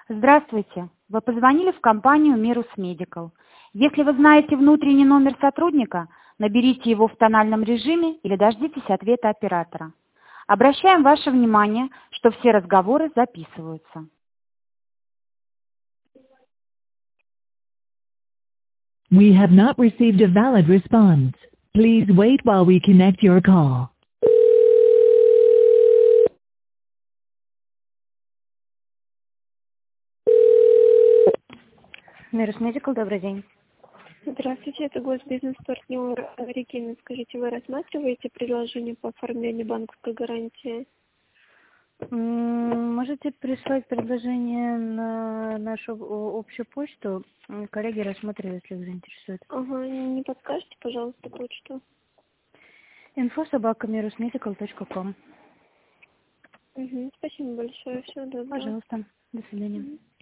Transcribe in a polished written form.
Здравствуйте. Вы позвонили в компанию Mirus Medical. Если вы знаете внутренний номер сотрудника, наберите его в тональном режиме или дождитесь ответа оператора. Обращаем ваше внимание, что все разговоры записываются. We have not received a valid response. Please wait while we connect your call. Mirus Medical, добрый день. Здравствуйте, это госбизнес-партнер Регина. Скажите, вы рассматриваете предложение по оформлению банковской гарантии? Можете прислать предложение на нашу общую почту. Коллеги рассмотрят, если их заинтересует. Ага, не подскажете, пожалуйста, почту? info@mirusmedical.com. Угу, спасибо большое, всего доброго. Пожалуйста. До свидания.